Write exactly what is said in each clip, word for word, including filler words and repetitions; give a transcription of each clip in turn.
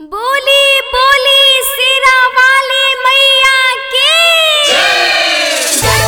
बोली बोली सिरा वाली मैया की जय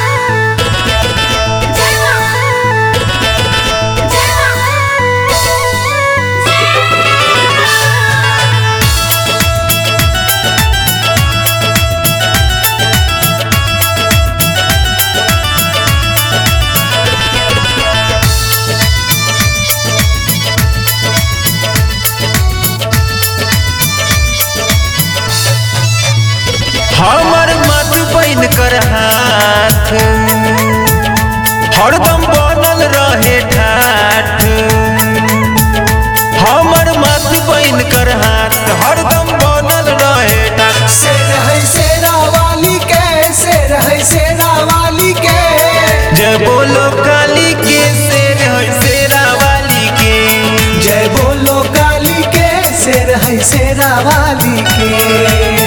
हमर मत बन कर हाथ हरदम बनल रहे ठाठ। हमर मत बन कर हाथ हरदम बनल रहे ठाठ। शेर है शेरा वाली के, शेर है शेरा वाली के। जय बोलो काली के, शेर है शेरा वाली के। जय बोलो काली के, शेर है शेरा वाली के।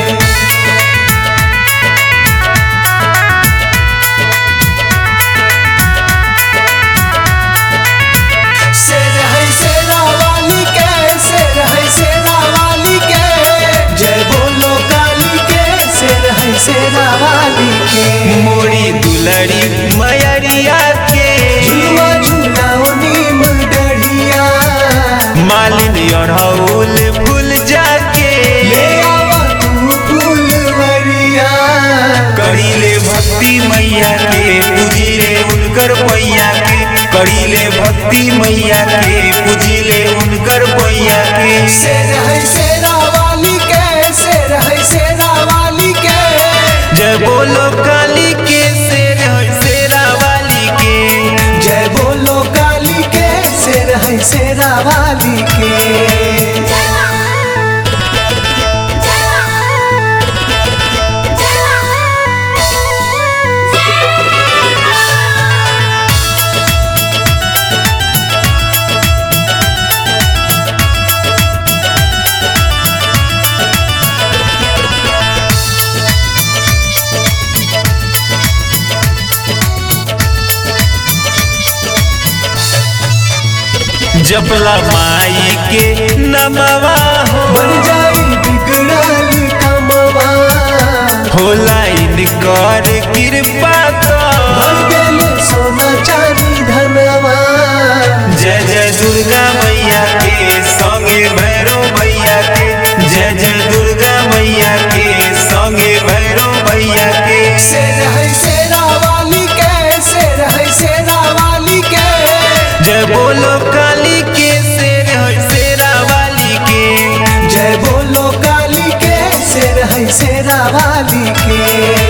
शेरा वाली के मोरी दुलड़ी मयरिया के झुलवा झुलाओ नीम डढ़िया। मालिनी अड़हुल फूल जाके ले आवा तू फूलवरिया। करीले भक्ति मैया के पूजिले उनकर पैया के। करीले भक्ति मैया के पूजिले उनकर पैया के। शेर है शेरा वाली के, शेर है शेरा वाली के। जय बोलो काली के, शेर है शेरा वाली के। जय बोलो काली के, शेर है शेरा वाली के। जपला माई के नमवा हो बन जाई बिगड़ल कमवा। होला इनकर कृपा तो भर गेल सोना चांदी धनवा। जय जय दुर्गा मैया के संगे भैरव भैया के। जय जय दुर्गा मैया के संगे भैरव भैया के। शेर है शेरा वाली के, शेर है शेरा वाली के। जय बोलो काली के, शेर है शेरा वाली के। जय बोलो काली के, शेर है शेरा वाली के।